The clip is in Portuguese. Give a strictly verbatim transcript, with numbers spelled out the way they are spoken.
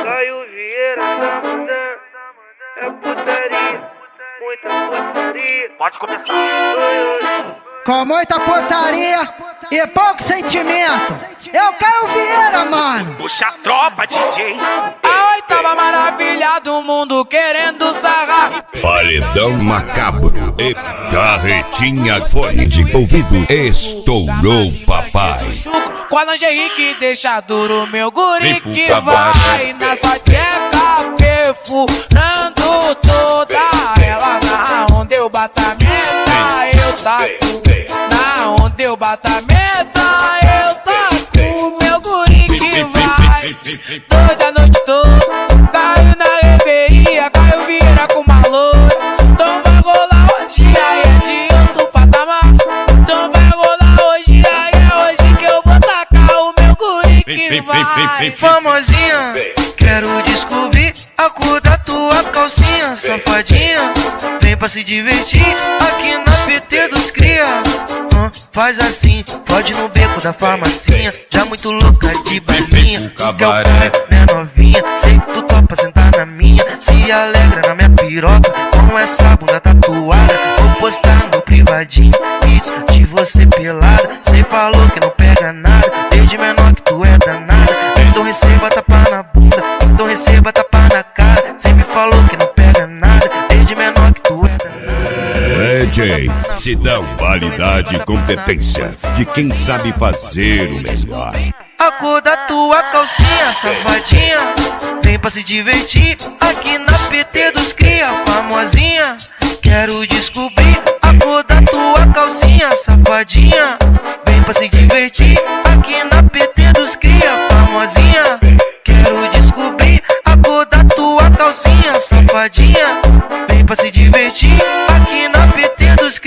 Caio Vieira tá mandando, é putaria, muita putaria. Pode começar. Com muita putaria e pouco sentimento. Eu Caio Vieira, mano. Puxa a tropa, D J. A oitava maravilha do mundo querendo sarrar. Paredão macabro e carretinha fone de ouvido. Estourou, papai. Com a lingerie que deixa duro meu guri que vai na sua tcheca perfurando toda ela. Na onde eu bato a meta, eu taco. Na onde eu bato a meta, eu taco. Meu guri que vai doida a noite toda. Caiu na reveria, Caio Vieira com uma loura. Então vai rolar hoje, aí é de outro patamar. Então vai rolar hoje, aí é hoje que eu vou tacar o meu guri que vai. Famosinha, quero descobrir a cor da tua calcinha, safadinha. Vem pra se divertir aqui na P T dos cria. Hum, faz assim, pode no beco da farmacinha. Já muito louca de balinha. Que é o pai, minha novinha. Sei que tu topa sentar na minha. Se alegra na minha piroca com essa bunda tatuada. Vou postar no privadinho vídeos de você pelada. Cê falou que não pega nada, desde menor que tu é danada. Então receba tapa na bunda, então receba tapa na cara. Cê me falou que não pega nada, desde menor que tu é danada. D J, se dá qualidade e competência de quem sabe fazer o melhor. A cor da tua calcinha, safadinha. Vem pra se divertir aqui na P T dos cria, famosinha. Quero descobrir a cor da tua calcinha, safadinha. Vem pra se divertir aqui na P T dos cria, famosinha. Quero descobrir a cor da tua calcinha, safadinha. Vem pra se divertir aqui na P T dos